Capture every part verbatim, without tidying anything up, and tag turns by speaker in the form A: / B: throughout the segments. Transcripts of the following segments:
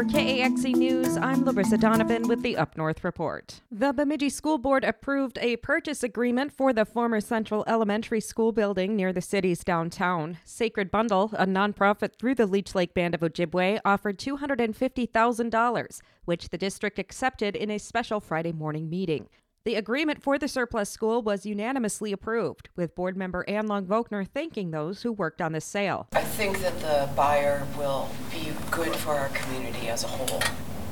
A: For K A X E News, I'm Larissa Donovan with the Up North Report. The Bemidji School Board approved a purchase agreement for the former Central Elementary School building near the city's downtown. Sacred Bundle, a nonprofit through the Leech Lake Band of Ojibwe, offered two hundred fifty thousand dollars, which the district accepted in a special Friday morning meeting. The agreement for the surplus school was unanimously approved, with board member Ann Long-Vokner thanking those who worked on the sale.
B: I think that the buyer will be good for our community as a whole.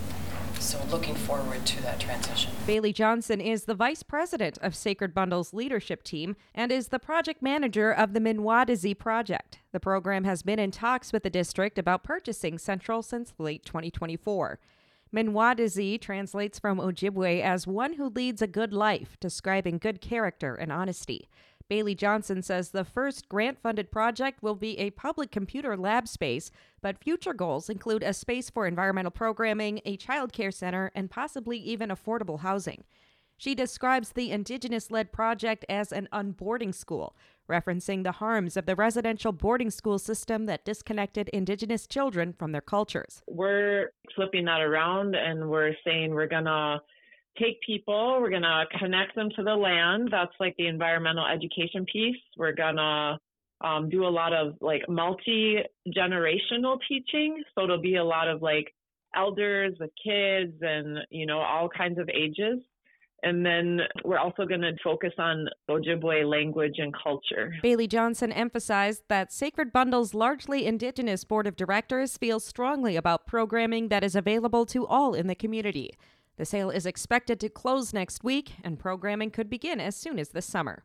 B: So looking forward to that transition.
A: Bailey Johnson is the vice president of Sacred Bundle's leadership team and is the project manager of the Minwadizi project. The program has been in talks with the district about purchasing Central since late twenty twenty-four. Minwadizi translates from Ojibwe as one who leads a good life, describing good character and honesty. Bailey Johnson says the first grant-funded project will be a public computer lab space, but future goals include a space for environmental programming, a child care center, and possibly even affordable housing. She describes the Indigenous-led project as an unboarding school, referencing the harms of the residential boarding school system that disconnected Indigenous children from their cultures.
C: We're flipping that around and we're saying we're going to take people, we're going to connect them to the land. That's like the environmental education piece. We're going to um, do a lot of like multi-generational teaching. So it'll be a lot of like elders with kids and, you know, all kinds of ages. And then we're also going to focus on Ojibwe language and culture.
A: Bailey Johnson emphasized that Sacred Bundle's largely Indigenous board of directors feels strongly about programming that is available to all in the community. The sale is expected to close next week, and programming could begin as soon as this summer.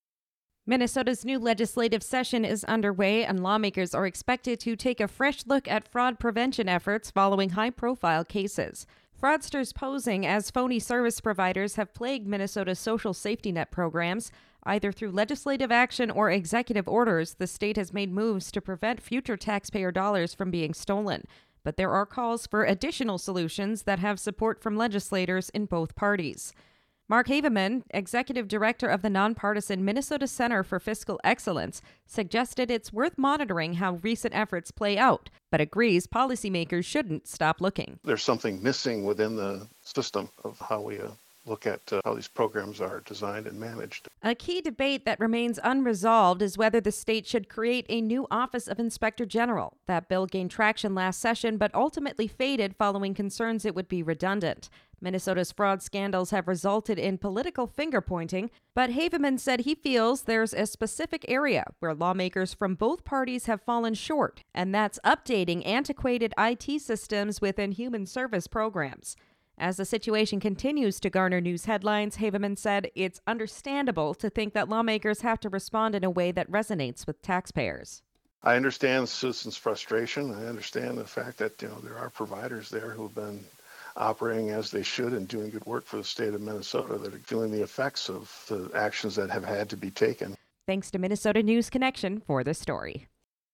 A: Minnesota's new legislative session is underway, and lawmakers are expected to take a fresh look at fraud prevention efforts following high-profile cases. Fraudsters posing as phony service providers have plagued Minnesota's social safety net programs. Either through legislative action or executive orders, the state has made moves to prevent future taxpayer dollars from being stolen. But there are calls for additional solutions that have support from legislators in both parties. Mark Haveman, executive director of the nonpartisan Minnesota Center for Fiscal Excellence, suggested it's worth monitoring how recent efforts play out, but agrees policymakers shouldn't stop looking.
D: There's something missing within the system of how we uh, look at uh, how these programs are designed and managed.
A: A key debate that remains unresolved is whether the state should create a new Office of Inspector General. That bill gained traction last session, but ultimately faded following concerns it would be redundant. Minnesota's fraud scandals have resulted in political finger-pointing, but Haveman said he feels there's a specific area where lawmakers from both parties have fallen short, and that's updating antiquated I T systems within human service programs. As the situation continues to garner news headlines, Haveman said it's understandable to think that lawmakers have to respond in a way that resonates with taxpayers.
D: I understand citizens' frustration. I understand the fact that, you know, there are providers there who've been operating as they should and doing good work for the state of Minnesota that are feeling the effects of the actions that have had to be taken.
A: Thanks to Minnesota News Connection for the story.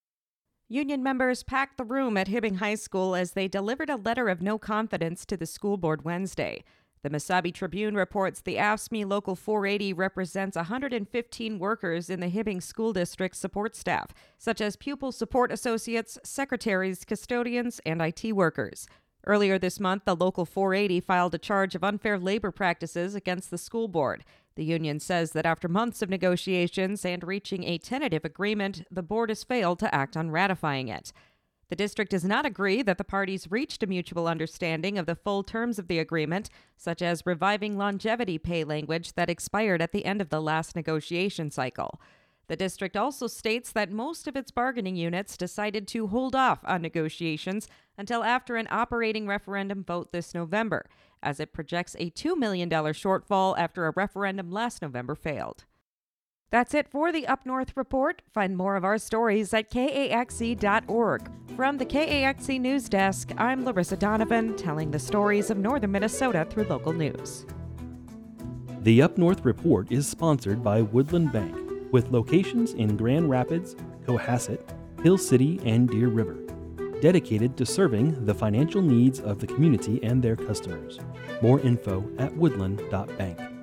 A: Union members packed the room at Hibbing High School as they delivered a letter of no confidence to the school board Wednesday. The Mesabi Tribune reports the A F S C M E Local four eighty represents one hundred fifteen workers in the Hibbing School District support staff, such as pupil support associates, secretaries, custodians, and I T workers. Earlier this month, the Local four eighty filed a charge of unfair labor practices against the school board. The union says that after months of negotiations and reaching a tentative agreement, the board has failed to act on ratifying it. The district does not agree that the parties reached a mutual understanding of the full terms of the agreement, such as reviving longevity pay language that expired at the end of the last negotiation cycle. The district also states that most of its bargaining units decided to hold off on negotiations until after an operating referendum vote this November, as it projects a two million dollars shortfall after a referendum last November failed. That's it for the Up North Report. Find more of our stories at K A X E dot org. From the K A X E News Desk, I'm Larissa Donovan, telling the stories of northern Minnesota through local news.
E: The Up North Report is sponsored by Woodland Bank, with locations in Grand Rapids, Cohasset, Hill City, and Deer River, dedicated to serving the financial needs of the community and their customers. More info at woodland dot bank.